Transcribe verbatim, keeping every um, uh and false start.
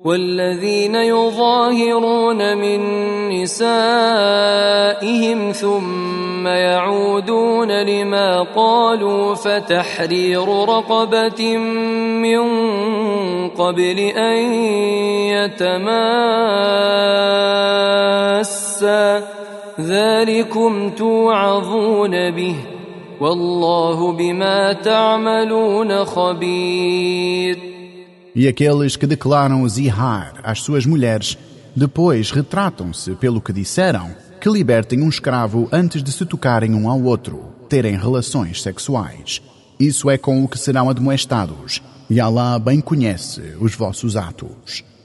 والذين يظاهرون من نسائهم ثم يعودون لما قالوا فتحرير رقبة من قبل أن يتماسا ذلكم توعظون به والله بما تعملون خبير. E aqueles que declaram o zihar às suas mulheres, depois retratam-se pelo que disseram, que libertem um escravo antes de se tocarem um ao outro, terem relações sexuais. Isso é com o que serão admoestados, e Allah bem conhece os vossos atos.